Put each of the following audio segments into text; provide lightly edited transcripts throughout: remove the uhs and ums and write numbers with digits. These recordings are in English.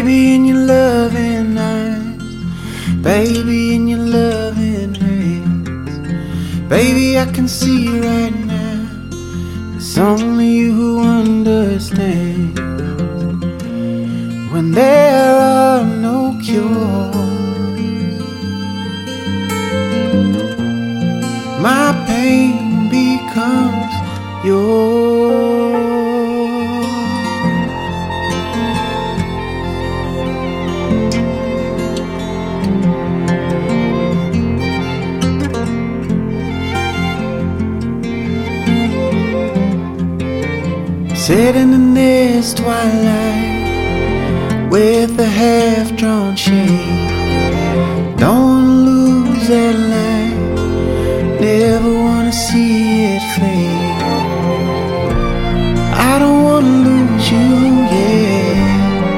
Baby, in your loving eyes, baby, in your loving hands, baby, I can see right now it's only you who understands. When there are no cures, my pain becomes yours. Sitting in this twilight with a half-drawn shade, don't wanna lose that light, never wanna see it fade. I don't wanna lose you, yeah.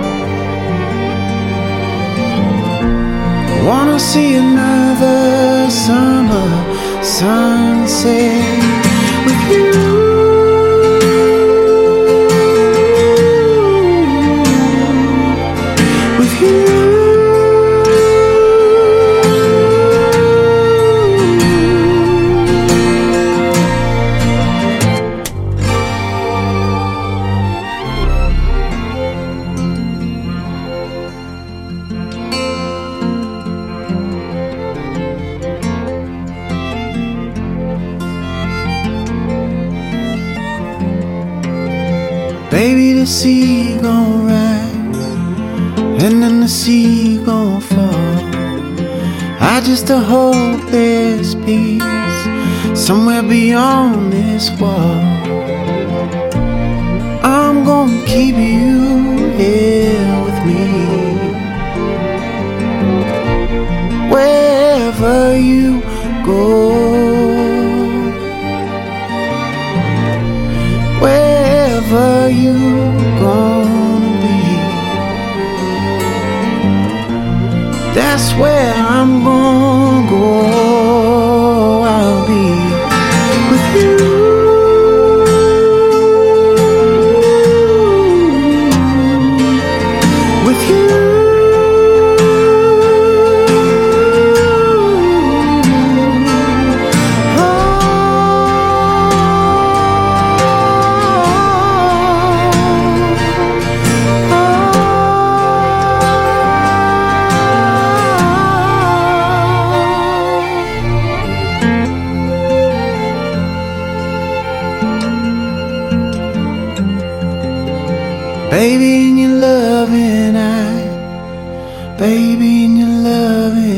Wanna see another summer sunset with you. Baby, the sea gon' rise, and then the sea gon' fall. I just hope there's peace somewhere beyond this wall. I'm gonna keep you here with me, wherever you go, wherever you gonna be, that's where I'm gonna go. I'll be with you. With you. Baby, in your loving eye, baby, in your loving